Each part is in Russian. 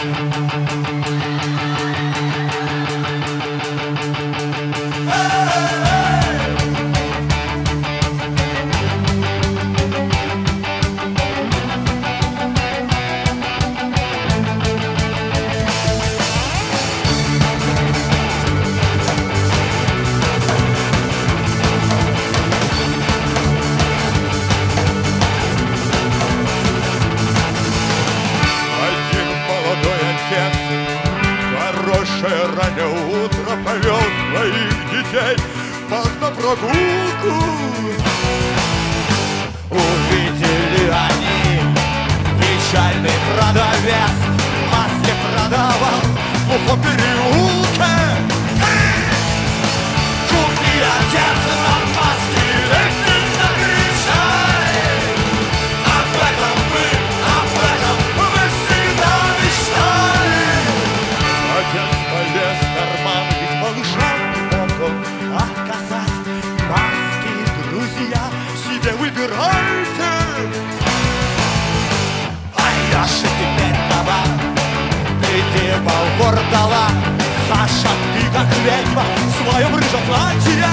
Хорошее раннее утро повел своих детей на прогулку. Увидели они печальный продавец маски продавал в глухом переулке. Купи, отец, нам маски, эти закричали. Об этом мы всегда мечтали. Отец полез в карман, ведь малышам мог он Отказать маски, друзья, себе выбирайте. А я же теперь товар, ты вор дала. Саша, ты как ведьма в своем рыжем платье.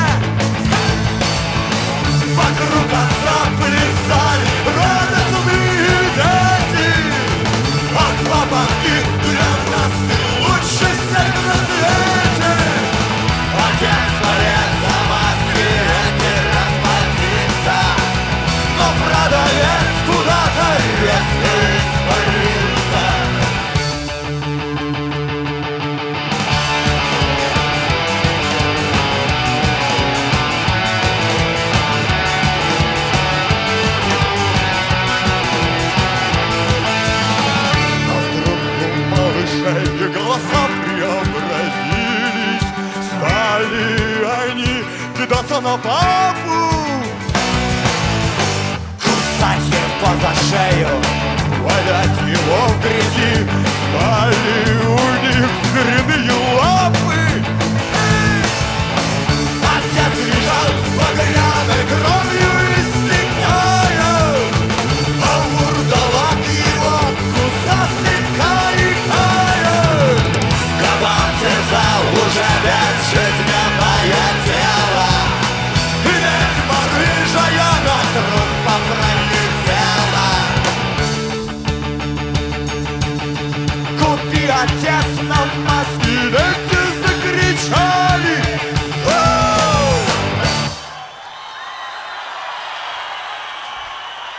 Вокруг отца плясали радостные дети. Ах, папа, ты для нас ты лучший всех на свете. Отец полез за маски эти расплатиться, но продавец куда-то резко испарился. Но вдруг у малышей голоса преобразились. Стали они кидаться на папу, Кусать его за шею,